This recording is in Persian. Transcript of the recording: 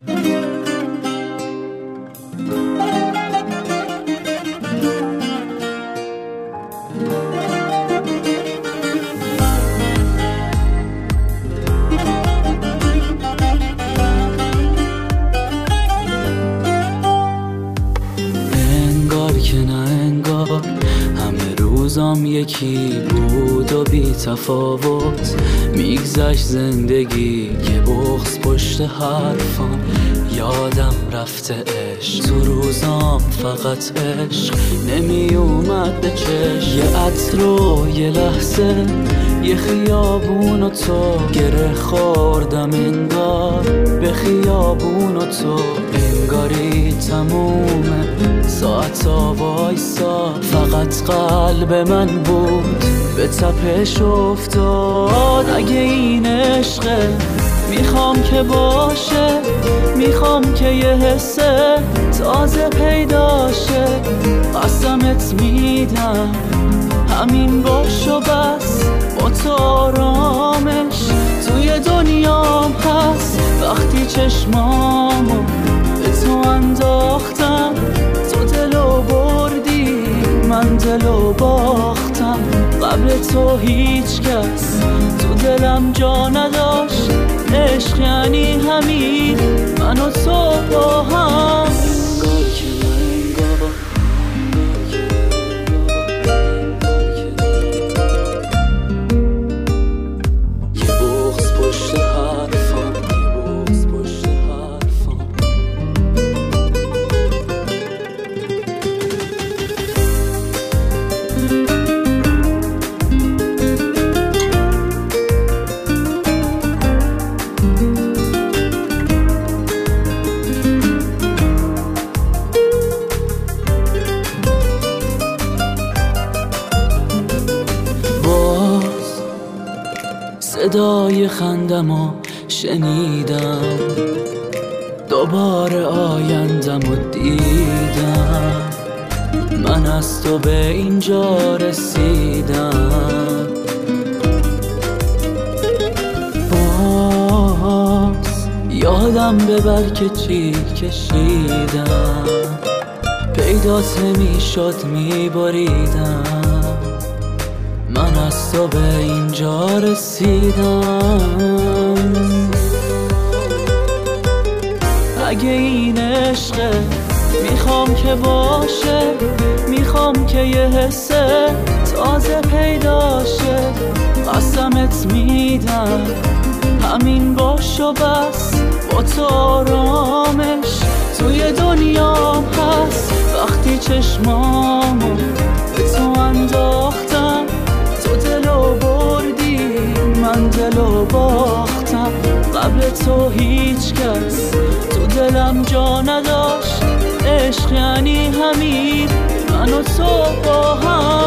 روزام یکی بود و بی تفاوت میگذشت زندگی که بغض پشت حرفام یادم رفته عشق تو روزام فقط عشق نمی اومد به چشم یه عطر و یه لحظه یه خیابون و تو گره خوردم انگار به خیابون و تو انگاری تمومه ساعتا وایسا فقط قلب من بود به تپش افتاد اگه این عشقه میخوام که باشه میخوام که یه حسه تازه پیداشه قسمت میدم همین باش و بس با تو آرامش توی دنیام هست وقتی چشمامو به تو انداختم تو دلو بردی من دلو باختم قبل تو هیچ کس تو دلم جا نداشت عشق یعنی همین من و تو با هم صدای خندمو شنیدم دوباره آیندمو دیدم من از تو به اینجا رسیدم باز یادم ببر که چی کشیدم پیدات نمیشد میبریدم من از تو به اینجا رسیدم اگه این عشقه میخوام که باشه میخوام که یه حسه تازه پیداشه قسمت میدم همین باش و بس با تو آرامش توی دنیام هست وقتی چشمامو به تو انداختم تو دلو بردی من دلو باختم قبل تو هیچ کس تو دلم جا نداشت عشق یعنی همین من و تو با هم